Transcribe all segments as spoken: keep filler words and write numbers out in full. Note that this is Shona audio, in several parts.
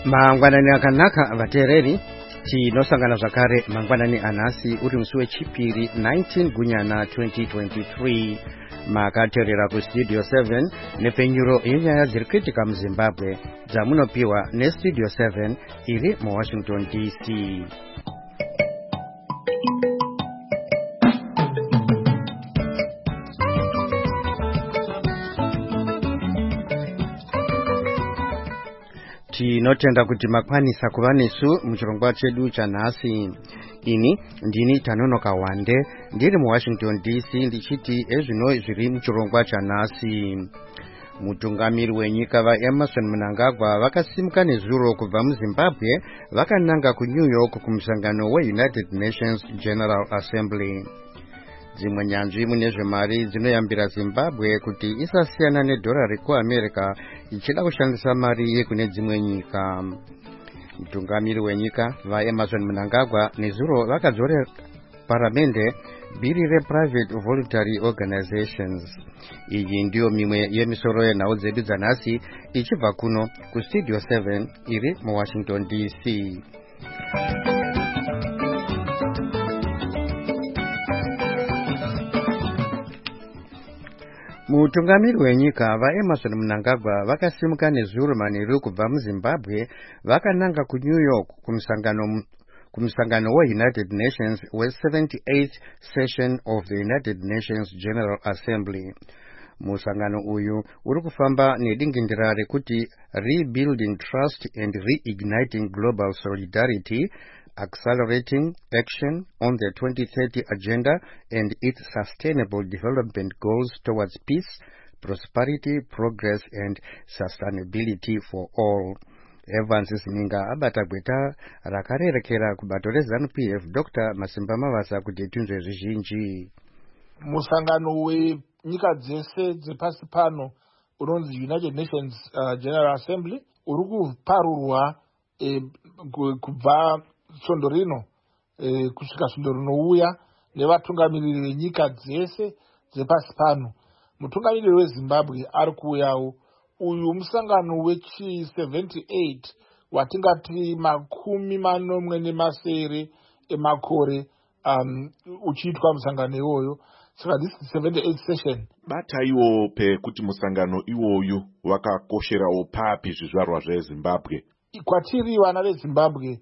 Mangwanani akanaka vateereri tinosangana zvakare mangwanani anhasi uri musi wechipiri nineteen Gunyana twenty twenty-three makateerera kustudio seven nepfenyuro yenyaya dziri kuitika muZimbabwe dzamunopiwa nestudio seven iri muWashington D C. Tinotenda kuti makwanisa kuva nesu muchirongwa chedu chanhasi. Ini ndini Tanonoka Wande ndiri muWashington D C ndichiti ezvino zviri muchirongwa chanhasi. Mutungamiri wenyika vaEmmerson Mnangagwa vakasimuka nezuro kubva muZimbabwe vakananga kuNew York kumusangano weUnited Nations General Assembly. Dzimwe nyanzvi munezvemari dzinoyambira Zimbabwe kuti isasiyana nedhora rekuAmerica ichida kushandisa mari yekune dzimwe nyika. Mutungamiri wenyika vaEmmerson Mnangagwa nezuro vakadzorera paramende bhiri rePrivate Voluntary Organizations. Iyi ndiyo mimwe yemisoro yenhau dzedu dzanhasi ichibva kuno kustudio seven iri muWashington D C. Mutungamiri wenyika vaEmmerson Mnangagwa vakasimuka nezuro manheru kubva muZimbabwe vakananga kuNew York kumusangano kumusangano weUnited Nations we-seventy-eighth session of the United Nations General Assembly. Musangano uyu uri kufamba nedingindira rekuti Rebuilding Trust and Reigniting Global Solidarity, Accelerating Action on the twenty thirty Agenda and its Sustainable Development Goals towards Peace, Prosperity, Progress and Sustainability for All. Evans Sininga abata gweta rakarerekera kubato reZANU-P F Doctor Masimba Mavasa kuti tunzwe zvizhinji. Musangano wenyika dzese dzepasi pano unonzi United Nations uh, General Assembly uri kuparurwa eh, kubva svondo rino eh, kusvika svondo rinouya nevatungamiriri venyika dzese dzepasi pano. Mutungamiriri weZimbabwe ari kuuyawo. Uyu musangano wechi seventy-eight watingati makumi manomwe nemasere emakore um, uchiitwa musangano iwoyo. Saka this is seventy-eighth session. Bataiwo pe kuti musangano iwoyu wakakosherawo papi zvizvarwa zveZimbabwe. Kwatiri vana veZimbabwe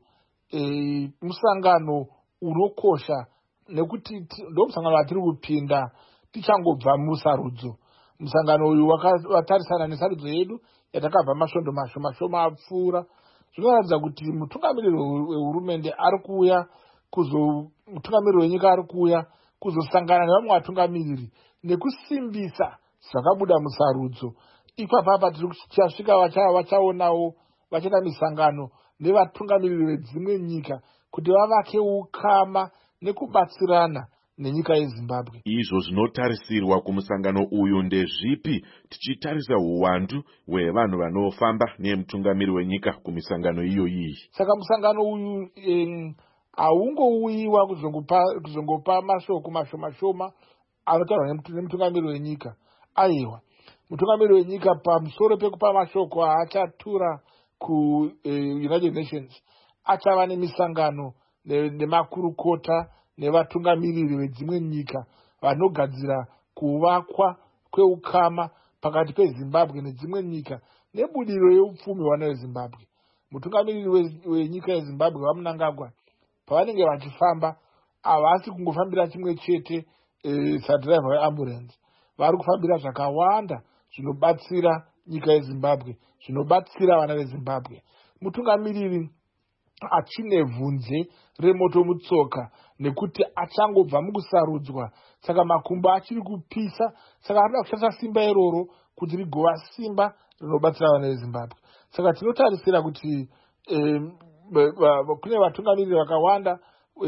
e, musangano unokosha nekuti ndo musangano watiri kupinda tichangobva musarudzo. Musangano uyu watarisana nesarudzo yedu yatakabva masvondo mashoma shoma apfuura. Zvinoratidza kuti mutungamiriri wehurumende ari kuuya kuzo mutungamiriri wenyika ari kuuya kuzosangana nevamwe vatungamiriri nekusimbisa zvakabuda musarudzo. Ipapapa tiri kuchasvika vachaonawo vachaita misangano nevatungamiriri vedzimwe nyika kuti vavake ukama nekubatsirana nenyika yeZimbabwe. Izvo zvinotarisirwa kumusangano uyu ndezvipi tichitarisa uwandu hwevanhu vanofamba nemutungamiri wenyika kumisangano iyo iyi? Saka musangano uyu em, haungouyiwa kuzongopa kuzongopa mashoko mashoma shoma anotaurwa nemutungamiri wenyika. Aiwa, mutungamiri wenyika pamusoro pekupa mashoko aachatura ku eh, United Nations achava nemisangano nemakurukota nevatungamiriri vedzimwe nyika vanogadzira kuvakwa kweukama pakati peZimbabwe nedzimwe nyika nebudiro yeupfumi hwana weZimbabwe. Mutungamiriri wenyika yeZimbabwe vaMnangagwa pavanenge vachifamba havasi kungofambira chimwe chete e, sadhiraivha weambulance. Vari kufambira zvakawanda zvinobatsira nyika yeZimbabwe, zvinobatsira vana veZimbabwe. Mutungamiriri achine vhunze remoto mutsoka nekuti achangobva mukusarudzwa, saka makumbo achiri kupisa, saka anoda kushandisa simba iroro kuti rigova simba rinobatsira vana veZimbabwe. Saka tinotarisira kuti eh, kune vatungamiriri vakawanda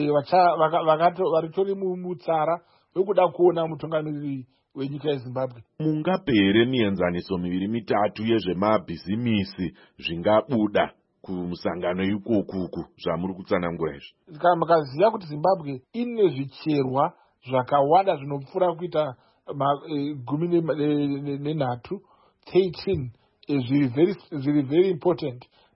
varitori mutsara wekuda kuona mutungamiriri wenyika yeZimbabwe. Mungapere mienzaniso miviri mitatu yezvemabhizimisi zvingabuda kumusangano ikokuku zvamuri kutsanangura izvi? Kana mukaziva kuti Zimbabwe ine zvicherwa zvakawanda zvinopfuura kuita e, gumi nenhatu thirteen zviri very zviri very important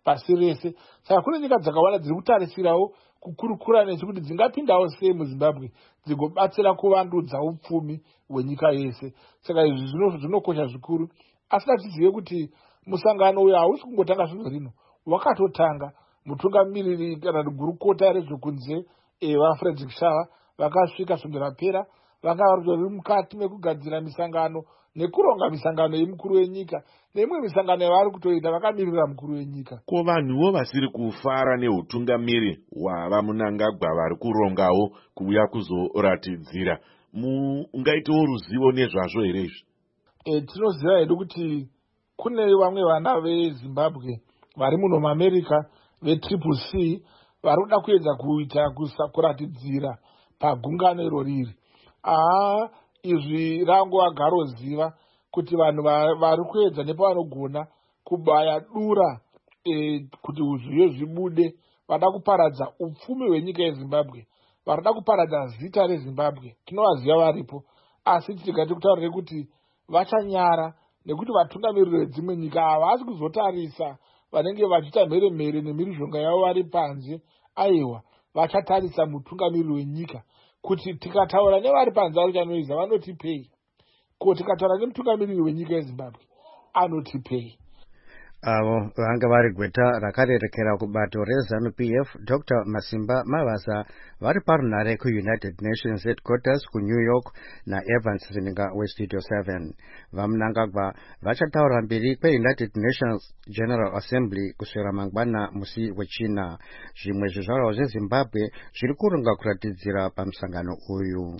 pasi rese. Saka kune nyika dzakawanda dziri kutarisirawo kukurukura nesu kuti dzingapindawo sei muZimbabwe dzigobatsira kuvandudza upfumi hwenyika yese. Saka izvi zvinokosha zvikuru. Asi tizive kuti musangano uyu hausi kungotanga zvino rino, wakatotanga. Mutungamiriri kana gurukota rezvekunze vaFrederick Shava vakasvika svenge rapera, vakava vari mukati mekugadzira misangano nekuronga misangano yemukuru wenyika neimwe misangano yavari kutoita vakamirira mukuru wenyika. Ko vanhuwo vasiri kufara neutungamiri hwava Mnangagwa vari kurongawo kuuya kuzoratidzira, mungaitewo ruzivo nezvazvo here izvi? E, tinoziva hedu kuti kune vamwe vana veZimbabwe vari muno muAmerica vetriple C vari kuda kuedza kuita kuratidzira pagungano iro riri. Aha, izvi rangu agaroziva kuti vanhu vari kuedza nepavanogona kubaya dura e, kuti zviyo zvibude. Vada kuparadza upfumi hwenyika yeZimbabwe, varida kuparadza zita reZimbabwe. Tinovaziva varipo, asi tingati kutaurire kuti vachanyara nekuti vatungamiriri vedzimwe nyika havasi kuzotarisa vanenge vachiita mheremhere nemhirizhonga yavo vari panze. Aiwa, vachatarisa mutungamiriri wenyika kuti tikataura nevari panze vari chanoiza vanotipei, ko tikataura nemutungamiriri wenyika yeZimbabwe anotipei. Avo vanga vari gweta rakarerekera kubato reZANU-P F Doctor Masimba Mavasa vari parunhare kuUnited Nations Headquarters kuNew York naEvans Zininga weStudio seven. VaMnangagwa vachataura mberi kweUnited Nations General Assembly kuswera mangwana musi wechina. Zvimwe zvizvarwa zveZimbabwe zviri kuronga kuratidzira pamusangano uyu.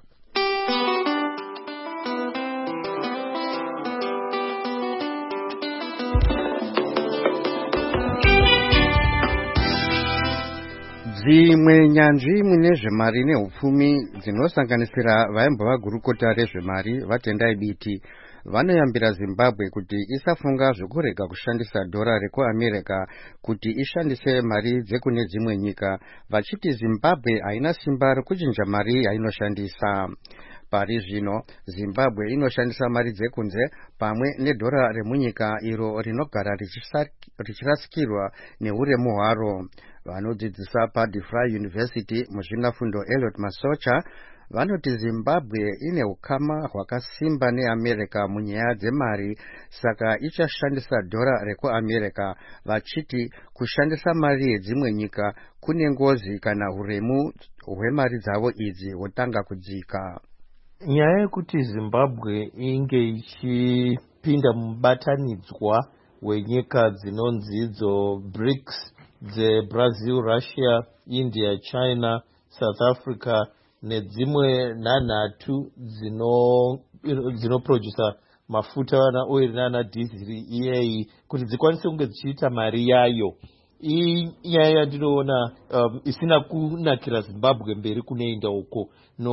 Dzimwe nyanzvi mune zvemari neupfumi dzinosanganisira vaimbova gurukota rezvemari vaTendai Biti vanoyambira Zimbabwe kuti isafunga zvekurega kushandisa dhora rekuAmerica kuti ishandise mari dzekune dzimwe nyika, vachiti Zimbabwe haina simba rekuchinja mari yainoshandisa. Pari zvino Zimbabwe inoshandisa mari dzekunze pamwe nedhora remunyika iro rinogara richirasikirwa neuremu hwaro. Vanodzidzisa paDeFry University muzvinafundo Elliot Masocha vanoti Zimbabwe ine ukama hwakasimba neAmerica munyaya dzemari, saka ichashandisa dhora rekuAmerica, vachiti kushandisa mari yedzimwe nyika kune ngozi kana uremu hwemari dzavo idzi hutanga kudzika. Nyaya yekuti Zimbabwe inge ichipinda mubatanidzwa wenyika dzinonzi idzo BRICS dzeBrazil, Russia, India, China, South Africa nedzimwe nhanhatu dzino dzinoproducer mafuta na oil nana diesel iyeyi kuti dzikwanise kunge dzichiita mari yayo. Inyaya yandinoona um, isina kunakira Zimbabwe mberi kunoenda uko,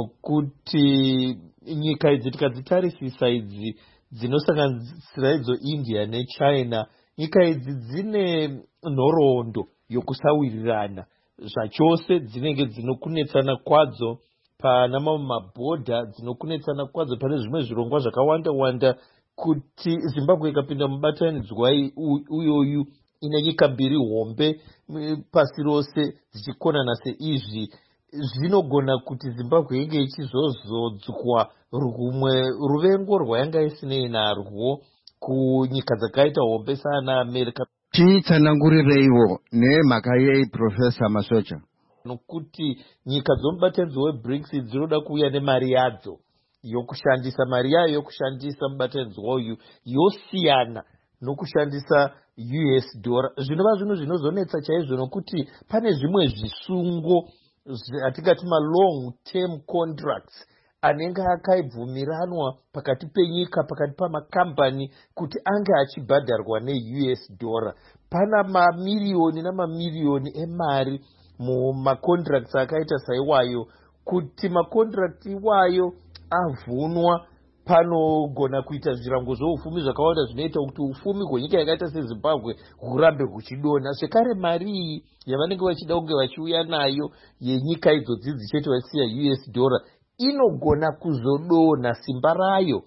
nokuti nyika idzi tikadzitarisisa idzi dzinosanganisira idzo India neChina, nyika idzi dzine nhoroondo yokusawirirana zvachose, dzinenge dzinokunetsana kwadzo pana mamwe mabhodha, dzinokunetsana kwadzo pane zvimwe zvirongwa zvakawanda wanda. Kuti Zimbabwe ikapinda mubatanidzwa uyoyu ine nyika mbiri hombe pasi rose dzichikonana seizvi, zvinogona kuti Zimbabwe inge ichizozodzwa rumwe ruvengo rwayanga isinei narwo kunyika dzakaita hombe sana America. Titsananguriraiwo nemhaka yei Professor Masocha? Nokuti nyika dzomubatanidzwa weBRICS dzinoda kuuya nemari yadzo yokushandisa, mari yayo yokushandisa mubatanidzwa uyu yosiyana nokushandisa U S dollar. Zvinova zvinhu zvinozonetsa chaizvo, nokuti pane zvimwe zvisungo atingati ma long term contracts anenge akaibvumiranwa pakati penyika, pakati pamakambani kuti ange achibhadharwa neU S dollar. Pana mamiliyoni namamiliyoni emari mumacontracts akaita saiwayo. Kuti macontracts iwayo avhunwa, panogona kuita zvirango zvoufumi zvakawanda zvinoita kuti ufumi hwenyika yakaita seZimbabwe hurambe huchidona. Zvekare mari iyi yavanenge vachida kunge vachiuya nayo yenyika idzodzi dzichiti vasiya U S dollar inogona kuzodona simba rayo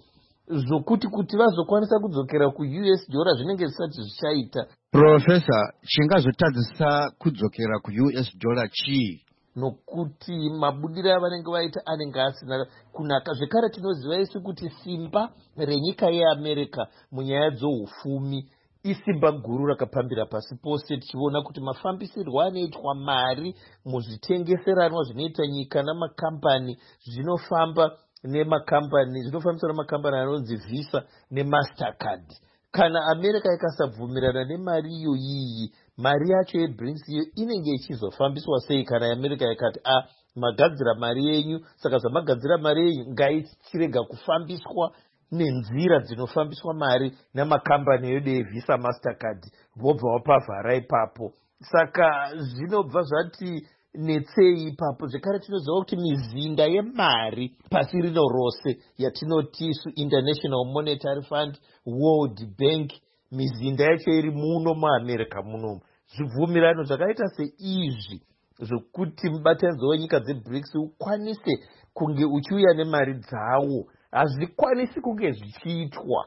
zvokuti kuti vazokwanisa kudzokera ku-U S dollar zvinenge zvisati zvichaita. Professor, chingazotadzisa kudzokera ku-U S dollar chii? Nokuti mabudiro avanenge vaita anenge asina kunaka. Zvekare tinoziva isu kuti simba renyika yeAmerica munyaya dzoufumi isimba guru rakapambira pasi pose, tichiona kuti mafambisirwo anoitwa mari muzvitengeseranwa zvinoita nyika namakambani zvinofamba nemakambani zvinofambiswa namakambani anonzi Visa neMastercard. Kana America ikasabvumirana nemari iyo iyi, mari yacho yeBRICS iyo inenge ichizofambiswa sei kana America ikati a magadzira mari yenyu, saka zvamagadzira mari yenyu ngaichirega kufambiswa nenzira dzinofambiswa mari namakambani edu eVisa Mastercard, vobva vapavhara ipapo. Saka zvinobva zvati netsei ipapo. Zvekare tinoziva kuti mizinda yemari pasi rino rose yatinoti isu International Monetary Fund, World Bank, mizinda yacho iri muno muAmerica munomu. Zvibvumirano zvakaita seizvi zvokuti mubatanidzwa wenyika dzeBRICS ukwanise kunge uchiuya nemari dzawo hazvikwanisi kunge zvichiitwa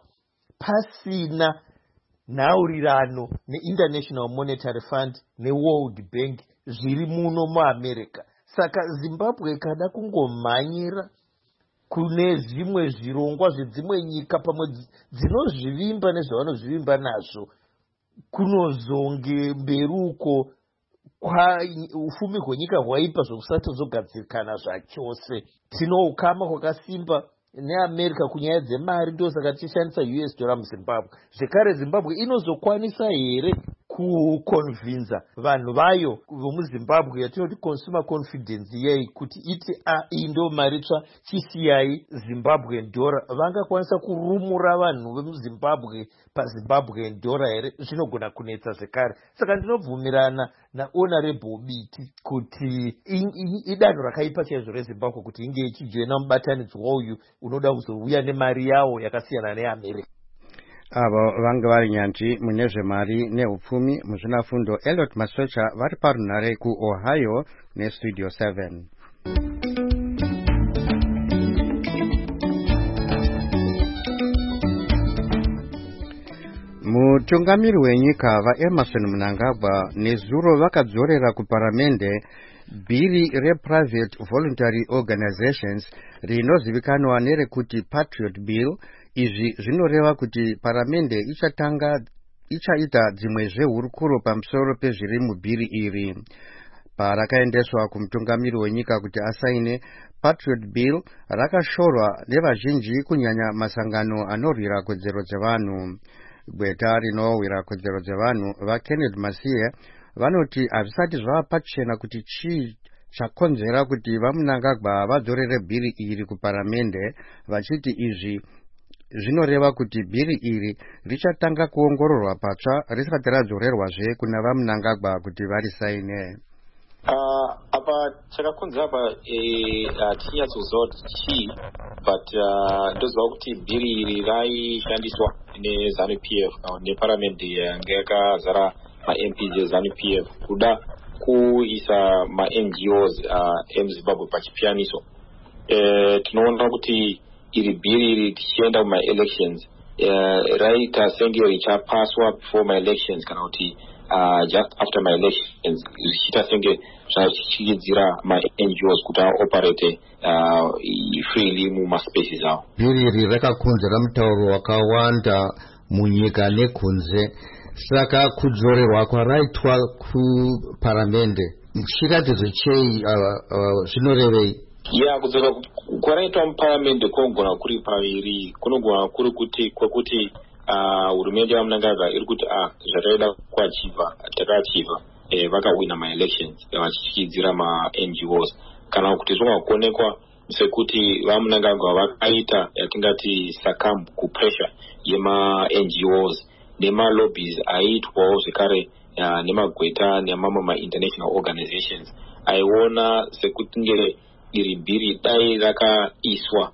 pasina nhaurirano neInternational Monetary Fund neWorld Bank zviri muno muAmerica. Saka Zimbabwe ikada kungomhanyira kune zvimwe zvirongwa zvedzimwe nyika pamwe dzinozvivimba nezvavanozvivimba nazvo, kunozonge mberuko kwa ufumi hwenyika hwaipa zvokusati zogadzirikana zvachose. Tinoukama kwakasimba neAmerica kunyaya dzemari, ndo saka tichishandisa U S dollar muZimbabwe. Zvekare Zimbabwe inozokwanisa here kuconvinza vanhu vayo vomuZimbabwe yatinoti consumer confidence yei kuti iti a iyi ndo mari tsva chisiyai Zimbabwean dollar, vangakwanisa kurumura vanhu vemuZimbabwe paZimbabwean dollar here? Zvinogona kunetsa zvekare. Saka ndinobvumirana naHonorable Biti kuti idanho rakaipa chaizvo reZimbabwe kuti inge ichijoina mubatanidzwa uyu unoda kuzouya nemari yawo yakasiyana neAmerica. Avo vanga vari nyanzvi mune zvemari neupfumi muzvinafundo Elliot Masocha vari parunhare kuOhio nestudio seven. Mutungamiri wenyika vaEmerson Mnangagwa nezuro vakadzorera kuparamende bhiri rePrivate Voluntary Organizations rinozivikanwa nerekuti Patriot Bill. Izvi zvinoreva kuti paramende ichatanga ichaita dzimwe zvehurukuro pamusoro pezviri mubhiri iri. Parakaendeswa kumutungamiri wenyika kuti asaine, Patriot Bill rakashorwa nevazhinji kunyanya masangano anorwira kodzero dzevanhu. Gweta rinowira kodzero dzevanhu vaKenneth Masiye vanoti hazvisati zvava pachena kuti chii chakonzera kuti vaMnangagwa vadzorere bhiri iri kuparamende, vachiti izvi zvinoreva kuti bhiri iri richatanga kuongororwa patsva risati radzorerwazve kuna vaMnangagwa kuti varisaine. Uh, apa chakakonzera apa tichinyatsozova kuti chii, but ndoziva kuti bhiri iri raishandiswa neZANU P F neparamende yanga yakazara ma-M Ps eZANU P F kuda kuisa ma-N G Os emuZimbabwe pachipiyaniso. Tinoona kuti iri bhiri iri tichienda kuma-elections raita senge richapaswa before my-elections kana kuti Uh, just after my elections zvichiita senge zvachichidzira ma-N G Os kuti aoperate uh, freely mumaspaces avo. Bhiri iri rakakonzera mutauro wakawanda munyika nekunze, saka kudzorerwa kwaraitwa kuparamende chiratidzo chei zvinorevei? Ya kudzora kwaraitwa muparamende kunogona kuri paviri. Kunogona kuri kuti kwekuti hurumende uh, yaMnangagwa iri kuti ah zvataida kuachiva takaachiva eh, vakawina ma-elections vachichidzira ma-N G Os, kana kuti zvingakonekwa sekuti vaMnangagwa vakaita yatingati succumb kupressure yema-N G Os nema-lobbies aiitwawo zvekare uh, nemagweta nemamwe ma-international organizations aiona sekuti ngere iri bhiri dai rakaiswa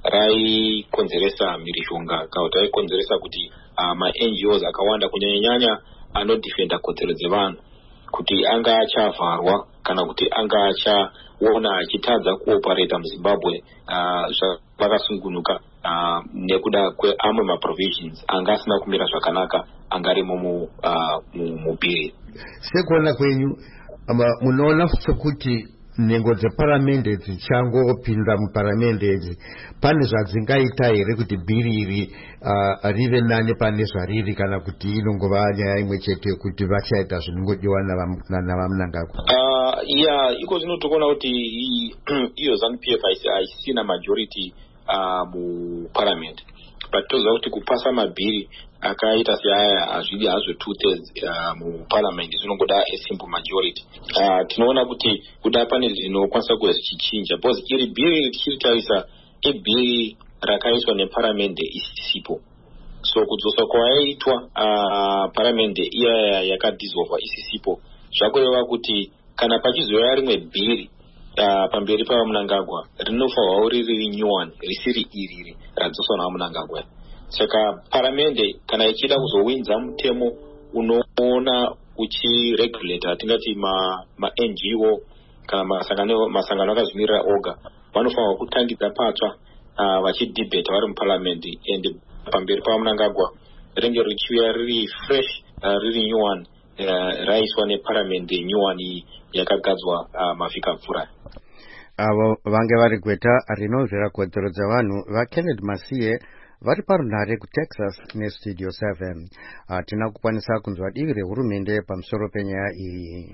raikonzeresa mhirizhonga kana kuti raikonzeresa kuti uh, ma-N G Os akawanda kunyanya-nyanya anodifenda kodzero dzevanhu kuti anga achavharwa kana kuti anga achaona achitadza kuoparata muZimbabwe uh, zvakasungunuka uh, nekuda kweamwe maprovisions anga asina kumira zvakanaka angarimo mubhiri. Sekuona kwenyu munoona sekuti nhengo dzeparamende dzichangopinda muparamende idzi pane zvadzingaita here kuti bhiri iri uh, rive nane pane zvariri, kana kuti inongova nyaya imwe chete kuti vachaita zvinongodiwa navamunangagwa? uh, ya iko zvino tokuona kuti iyo ZANU P F haisina majority uh, muparliament, but toziva kuti kupasa mabhiri akaita seaya hazvidi hazvo two thirds uh, muparliament zvinongoda a simple majority. uh, tinoona kuti kuda pane zvinokwanisa kuva zvichichinja because iri bhiri tichiritarisa ibhiri rakaiswa neparamende isisipo, so kudzoswa kwayaitwa uh, paramende iyaya yakadhisolva isisipo zvakureva kuti kana pachizoya rimwe bhiri uh, pamberi pavamunangagwa rinofanirwa riri new one risiri iriri radzoswa navamunangagwa. Saka paramende kana ichida kuzowinza mutemo unoona uchiregulata tingati ma, ma N G O kana masangano masangano akazvimirira oga vanofanirwa kutangidza patsva uh, vachidebate vari muparliament and pamberi pavamunangagwa ringe richiuya riri fresh uh, riri new one uh, raiswa neparliament new one yakagadzwa uh, mavhiki apfuura. Avo vange vari gweta rinonzvera kodzero dzavanhu vaKenneth Masiye vari parunhare kuTexas nestudio seven. Hatina kukwanisa kunzwa divi rehurumende pamusoro penyaya iyi.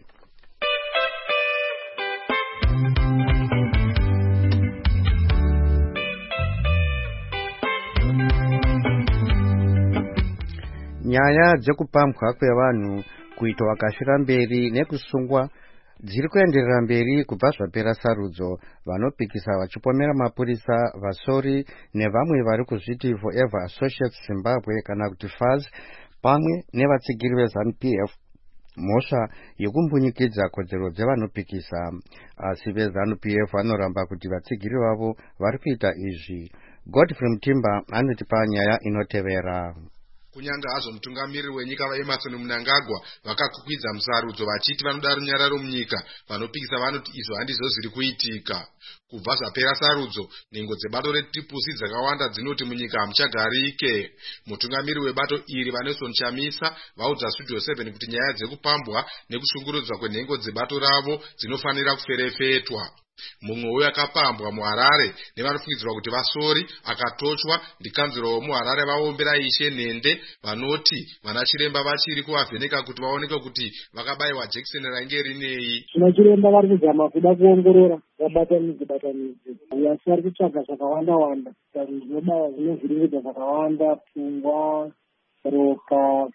Nyaya dzekupambwa kwevanhu kuitwa vakashira mberi nekusungwa dziri kuenderera mberi kubva zvapera sarudzo. Vanopikisa vachipomera mapurisa, vasori nevamwe vari kuzviti Forever Associates Zimbabwe kana kuti F A Z pamwe nevatsigiri veZANU P F mhosva yekumbunyikidzwa kodzero dzevanopikisa. Asi veZANU P F vanoramba kuti vatsigiri vavo vari kuita izvi. Godfrey Mutimba anotipa nyaya inotevera. Kunyange hazvo mutungamiriri wenyika vaEmerson Mnangagwa vakakukwidza musarudzo vachiti vanoda runyararo munyika, vanopikisa vanoti izvo handizvo zviri kuitika. Kubva zvapera sarudzo, nhengo dzebato reTriple dzakawanda dzinoti munyika hamuchagarike. Mutungamiriri webato iri vaNelson Chamisa vaudza Studio seven kuti nyaya dzekupambwa nekushungurudzwa kwenhengo dzebato ravo dzinofanira kuferefetwa. Mumwe uyo akapambwa muHarare nevanofungidzirwa kuti vasori akatochwa ndikanzuro womuHarare vaombera Ishe Nende vanoti vana Chiremba vachiri kuvavheneka kuti vaoneke kuti vakabayiwa jekiseni rainge rinei. Vana Chiremba vari kuzama kuda kuongorora vabatanidzi batanidzi asi vari kutsvaga zvakawanda wanda zvinobaya zvinovhiringidza zvakawanda, pfungwa, ropa,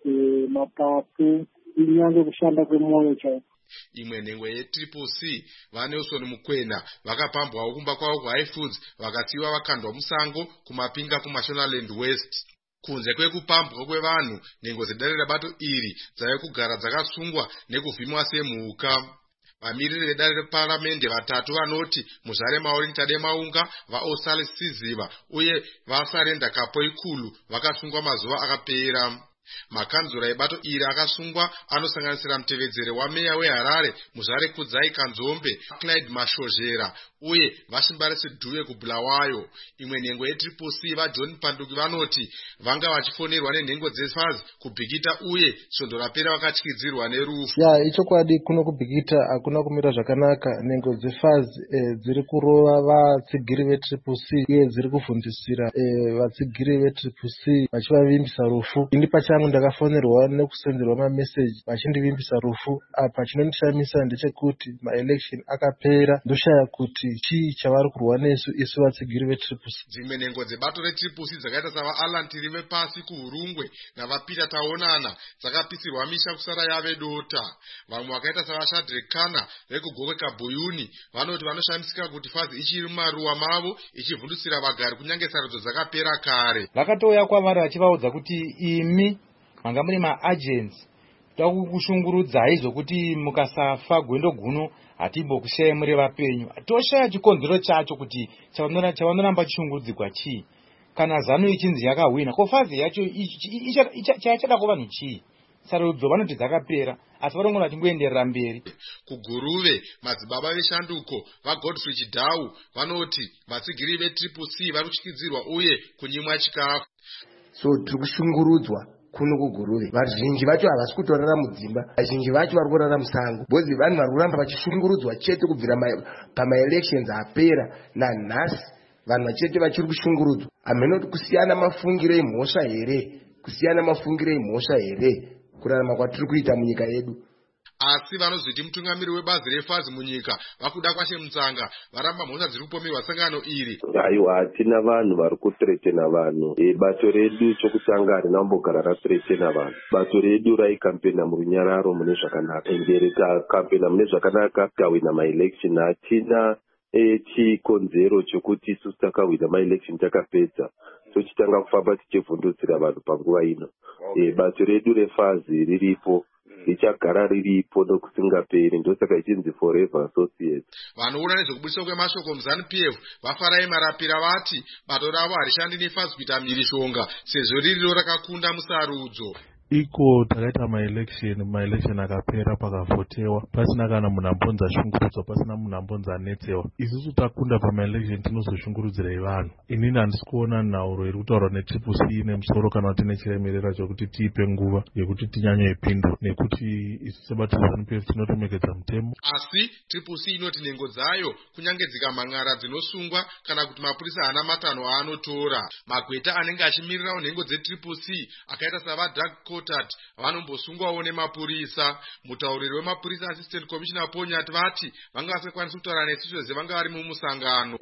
mapapu, kunyange kushanda kwemwoyo chaiko. Imwe nhengo yeTriple C vaNelson Mukwena vakapambwawo kumba kwavo kuHigh Foods vakatiwa vakandwa musango kumapinga kuMashonaland West. Kunze kwekupambwa kwevanhu, nhengo dzedare rebato iri dzave kugara dzakasungwa nekuvhimwa semhuka. Vamiriri vedare reparamende vatatu vanoti Muzvare Maureen Tademaunga, vaOsal Siziva uye vaSarenda Kapoikulu vakasungwa mazuva akapera. Makanzura ebato iri akasungwa anosanganisira mutevedzere wameya weHarare Muzvare Kudzai Kanzombe, Clyde Mashozhera uye Vashimbarese Dhuwe kuBulawayo. Imwe nhengo yeTriple C vaJohn Panduki vanoti vanga vachifonerwa nenhengo dzeF A Z kubhikita uye svondo rapera vakatyidzirwa nerufu. Ya ichokwadi kuno kubhikita hakuna kumira zvakanaka. Nhengo dzeF A Z eh, dziri kurova vatsigiri veTriple C uye dziri kuvhundisira eh, vatsigiri veTriple C vachivavimbisa rufu. Ini pachangu ndakafonerwa nekusenderwa mameseji vachindivimbisa rufu. Apa chinondishamisa ndechekuti maelection akapera ndoshaya kuti chii chavari kurwa nesu isu vatsigiri veTriple C. Dzimwe nhengo dzebato reTriple C dzakaita savaAlan Tirime pasi kuHurungwe navaPeter Taonana dzakapisirwa misha kusara yave dota. Vamwe vakaita savashadrack Kana vekugokwe Kabuyuni vanoti vanoshamisika kuti F A Z ichiri mumaruwa mavo ichivhundusira vagari kunyange sarudzo dzakapera kare. Vakatouya kwavari vachivaudza kuti imi manga muri maagents toda kukushungurudzai zvokuti mukasafa gwendo guno hatimbokushaya muri vapenyu. Toshaya chikonzero chacho kuti chavanoramba chishungurudzirwa chii. Kana ZANU ichinzi yakahwina, ko F A Z yacho chachada kuvanhu chii? sarudzo vanoti dzakapera, asi vanongona vachingoenderera mberi. Kuguruve madzibaba veshanduko vaGodfrey Chidhau vanoti vatsigiri vetriple C vari kutyidzirwa uye kunyimwa chikafu. So tiri kushungurudzwa kuno kuguruve. Vazhinji vacho havasi kutorara mudzimba, vazhinji vacho vari kurara musango, bhozi vanhu vari kuramba vachishungurudzwa chete kubvira pamaelections apera nanhasi. Vanhu vachete vachiri kushungurudzwa. Hameno kusiyana mafungiro emhosva here, kusiyana mafungiro emhosva here kurarama kwatiri kuita munyika yedu. Asi vanozviti mutungamiri webazi refazi munyika vakuda kwashe mutsanga varamba mhosva dziri kupomerwa sangano iri. Aiwa, hatina vanhu vari kutretena vanhu. E, bato redu chokutanga harina kumbogara ratretena vanhu. Bato redu raikampena murunyararo mune zvakanaka, ende rikakampena mune zvakanaka tikawina maelection. Hatina e, chikonzero chokuti isusu takawina maelection takapedza tochitanga kufamba tichivhundutsira vanhu panguva ino. E, bato redu refazi riripo, richagara riripo nokusingaperi, ndosaka ichinzi forever associate. Vanoona nezvekubudiswa kwemashoko muZANU-P F vafarai marapira vati bato ravo harishandi nefazi kuita mhirishonga sezvo ririro rakakunda musarudzo. Iko takaita maelection, maelection akapera pakavhotewa pasina kana munhu ambonzi ashungurudzwa, pasina munhu ambonzi anetsewa. Isusu takunda pamaelection tinozoshungurudzirai vanhu. Inini handisi kuona nhauro iri kutaurwa netriple C nemusoro kana kuti nechiremerera chokuti tiipe nguva yekuti tinyanye ipindura, nekuti isu sebato reZANU-P F tinotomekedza mutemo. Asi triple C inoti nhengo dzayo kunyange dzikamhan'ara dzinosungwa kana kuti mapurisa haana matanho aanotora. Magweta anenge achimirirawo nhengo dzetriple C akaita savadhak vanombosungwawo nemapurisa. Mutauriri wemapurisa assistant commissioner Ponyati vati vanga vasikwanisi kutaura nesu sezvo vanga vari mumusangano.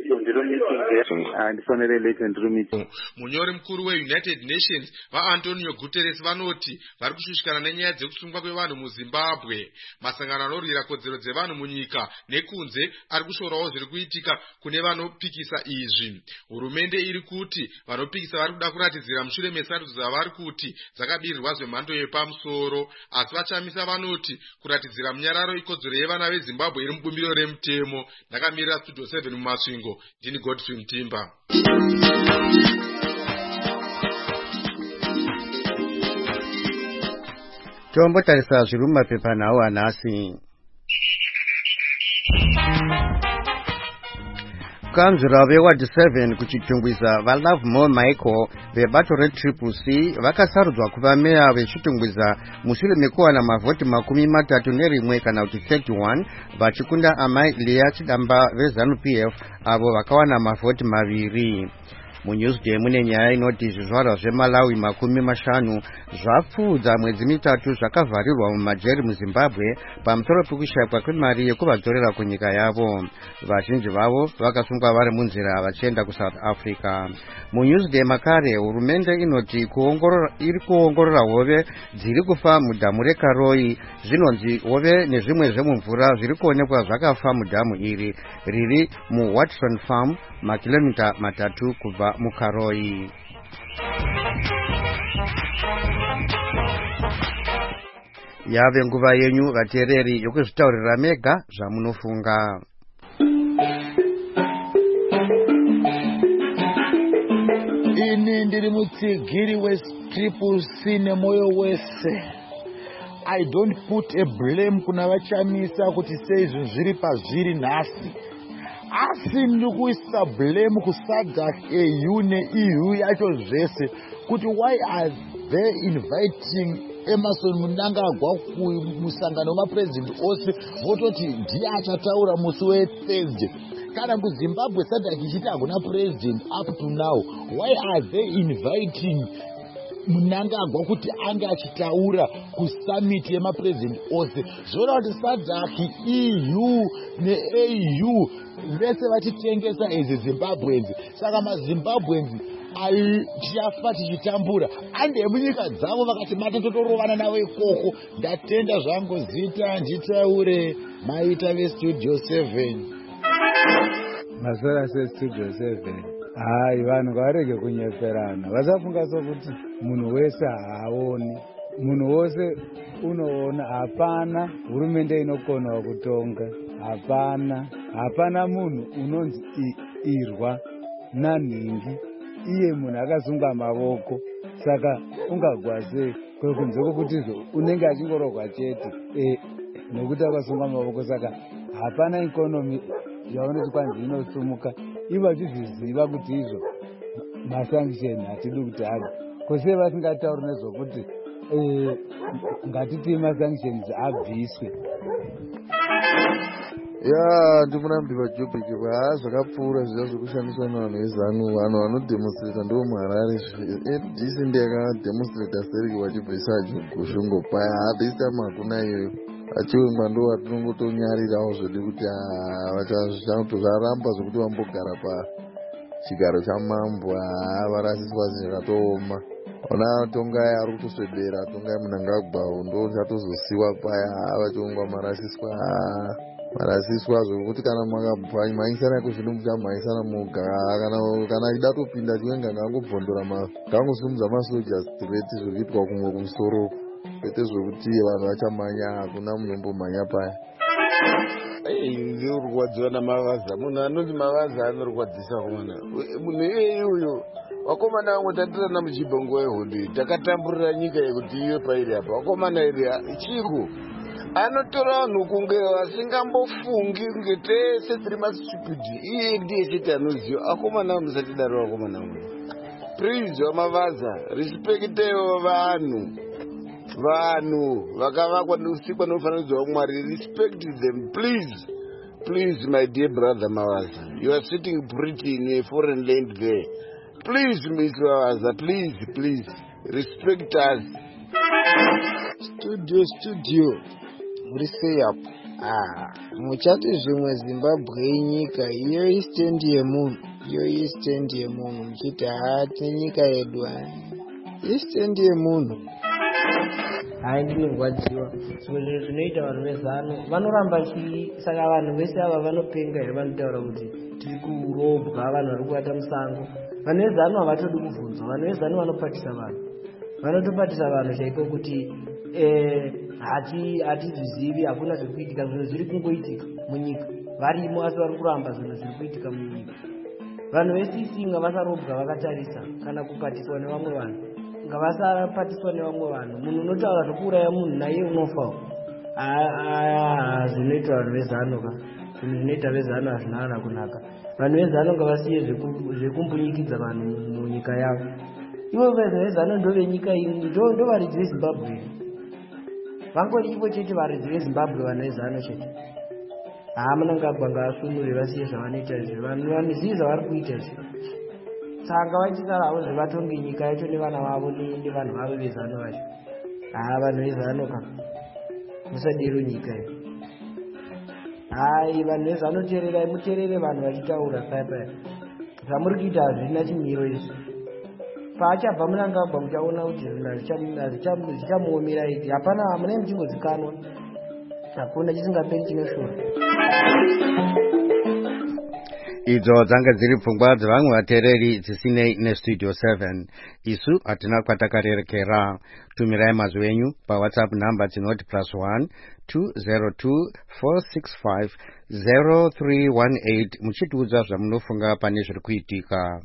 Munyori mukuru weUnited Nations vaAntonio Guterres vanoti vari kushushikana nenyaya dzekusungwa kwevanhu muZimbabwe. Masangano anorwira kodzero dzevanhu munyika nekunze ari kushorawo zviri kuitika kune vanopikisa izvi. Hurumende iri kuti vanopikisa vari kuda kuratidzira mushure mesarudzo dzavari kuti dzakabirirwa zvemhando yepamusoro, asi vachamisa vanoti kuratidzira munyararo ikodzero yevana veZimbabwe iri mubumbiro remutemo. Ndakamirira Studio seven mumasvingo, ndini Godfrey Mtimba. Tombotarisa zviri mumapepanhau anhasi. Kanzura veward seven kuchitungwiza vaLovemore Michael vebato retriple C vakasarudzwa kuva meya vechitungwiza mushure mekuwana mavhoti makumi matatu nerimwe kana kuti thirty-one vachikunda amai Leah Chidamba veZANU-P F avo vakawana mavhoti maviri. MuNewsday mune nyaya inoti zvizvarwa zveMalawi makumi mashanu zvapfuudza mwedzi mitatu zvakavharirwa mumajeri muZimbabwe pamusoro pekushayikwa kwemari yekuvadzorera kunyika yavo. Vazhinji vavo vakasungwa vari munzira vachienda kuSouth Africa. MuNewsday makare hurumende inoti kuongorora iri kuongorora hove dziri kufa mudhamu reKaroi. Zvinonzi hove nezvimwe zvemumvura zviri kuonekwa zvakafa mudhamu iri riri muWatson Farm makilomita matatu kubva muKaroi. Yave nguva yenyu vateereri yokuzvitaurira mega zvamunofunga. Ini ndiri mutsigiri wetriple C nemoyo wese. I don't put a blame kuna vachamisa kuti seizvo zviri pazviri nhasi. Asi ndiri kuisa blame kuSADC, A U neE U yacho zvese kuti why are they inviting Emerson Mnangagwa kumusangano wemapresident ose vototi ndiye achataura musi weThursday. Kana kuZimbabwe SADC ichiti hakuna president up to now, why are they inviting Mnangagwa kuti ange achitaura kusummit yemapresident ose? Zvoda kuti SADC, E U neA U vese vachitengesa ezi Zimbabweans. Saka maZimbabweans tichafa tichitambura ande munyika dzavo vakati mati totorovana navo ikoko. Ndatenda zvangu zita nditaure maita vestudio seven. Masora sestudio seven. Hai, vanhu varege kunyeperana. Vasafunga sokuti munhu wese haaoni. Munhu wose unoona. Hapana hurumende inokona kutonga. Hapana. Hapana munhu unonzi irwa nanhingi. Iye munhu akasunga mavoko saka ungagwa sei kwekunze kwokutizvo unenge achingorogwa chete e, nokuti akasunga mavoko. Saka hapana ikonomi yaunoti kwanzi inosumuka ivo achizviziva kuti izvo masanction hatidi kuti abe kosei vasingatauri nezvokuti e, ngatiti masanctions abviswe. ya ndimurambi vajobheki va zvakapfuura zviya zvekushandiswa nevanhu vezanu vanhu vanodemonstrata ndo muharare fdc ndiyakademonstrata seriki vachibvisa kushungo paya this time hakuna iyoyo achiwengwa ndo vatinongotonyarirawo zvedi kuti vachazvaramba zvokuti vambogara pachigaro chamambo varasiswa zvakatooma ona tongai ari kutoswedera tongai Mnangagwa ndo chatozosiwa paya vachiwengwa marasiswa marasiswa zvokuti kana makabva maisana kuzvino muchamhaisana moga kana ida topinda chiwenga ngangobvondora ngangosumudza masoja straight zvokuitwa kumwe kumusoro kwete zvokuti vanhu vachamhanya hakuna munombomhanya paya. ndiurwadziwa namavaza munhu anonzi mavaza anorwadzisa kumana munhu iyeyuyo vakomana vamwe tatirana muchibhongo wehodhi takatamburira nyika yekuti iwe pairi apa vakomana iri chiku anotora vanhu kunge vasingambofungi kunge tese tiri masitupidi iye ndiye chete anoziva akomana musatidaro vakomana mwe please vamavaza respektewo vanhu vanhu vakavakwa neusikwa nofanira kuziva mwari respect them please please my dear brother Mavaza you are sitting pretty in a foreign land there please Miss Mavaza please please respect us. studio studio murisei apo ah muchati zvimwe Zimbabwe inyika iyo istendi yemunhu iyo istendi yemunhu muchiti hati nyika yedu istendi yemunhu. hai ndinorwadziwa zvimwe zvinoita vanhu vezano vanoramba chi saka vanhu vese ava vanopenga here vanotaura kuti tiri kurobwa vanhu vari kuvata musango. Vanhu vezano havatodi kubvunzwa vanhu vezano vanopatisa vanhu vanotopatisa vanhu chaiko kuti hatizvizivi hakuna zvekuitika zvinhu zviri kungoitika munyika varimo asi vari kuramba zvinhu zviri kuitika munyika. Vanhu vesisi ngavasarobwa vakatarisa kana kupatiswa nevamwe vanhu ngavasapatiswa nevamwe vanhu. Munhu unotaura zvokuuraya munhu naye unofawo. Zvinoita vanhu vezano ka zvinhu zvinoita vezano hazvinana kunaka. Vanhu vezano ngavasiye zvekumbunyikidzwa vanhu munyika yavo. Ivo vezano ndo venyika iyi ndo varidzi veZimbabwe vangori ivo chete varidzi veZimbabwe vanhu vezano chete. Mnangagwa ngavasunure vasiye zvavanoita izvi vanhu vanoziva zvavari kuita izvi saka vachisarawo zvevatonge nyika yacho nevana vavo nevanhu vavo vezano vacho. Vanhu vezano ka musadero nyika iyo. Hai vanhu vezano teererai muteerere vanhu vachitaura paya paya zvamuri kuita hazvina chimiro izvi. Paachabva Mnangagwa muchaona kuti zvinhu zvichamuomera iti hapana hamunai muchingozikanwa hakuna chisingaperi chinoshora. idzo dzanga dziri pfungwa dzevamwe vateereri dzisinei nestudio seven. isu hatina kwatakarerekera. tumirai mazwi enyu pawhatsapp namba dzinoti plus one two zero two four six five zero three one eight muchitiudza zvamunofunga pane zviri kuitika.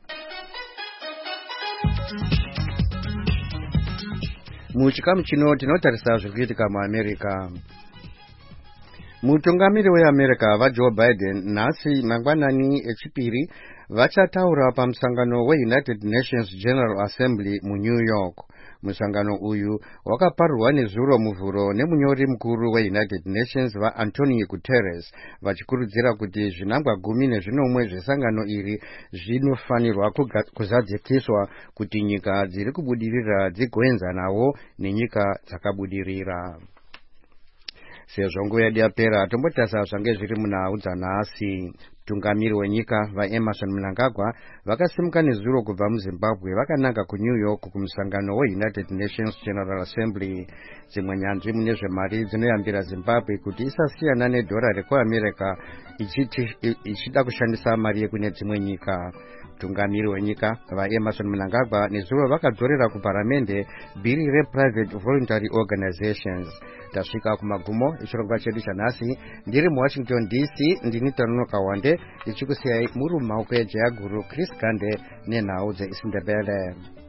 muchikamu chino tinotarisa zviri kuitika muamerica. mutungamiri weamerica vajoe Biden nhasi mangwanani echipiri vachataura pamusangano weunited nations general assembly muNew York. musangano uyu wakaparurwa nezuro muvhuro nemunyori mukuru weunited nations vaAntonio Guterres vachikurudzira kuti zvinangwa gumi nezvinomwe zvesangano iri zvinofanirwa kuzadzikiswa kuti nyika dziri kubudirira dzigoenzanawo nenyika dzakabudirira. sezvo nguva yedu yapera tombotarisa zvange zviri munhau dzanhasi. mutungamiri wenyika vaEmerson Mnangagwa vakasimuka nezuro kubva muZimbabwe vakananga kuNew York kumusangano weunited nations general assembly. dzimwe nyanzvi mune zvemari dzinoyambira Zimbabwe kuti isasiyana nedhora rekuamerica ichida kushandisa mari yekune dzimwe nyika. mutungamiri wenyika vaEmerson Mnangagwa nezuro vakadzorera kuparamende bhiri reprivate voluntary organizations. tasvika kumagumo echirongwa chedu chanhasi. ndiri muWashington D C ndini Tanonoka Wande ndichikusiyai muri mumaoko eJaya Guru Chris Gande nenhau dzeIsindebele.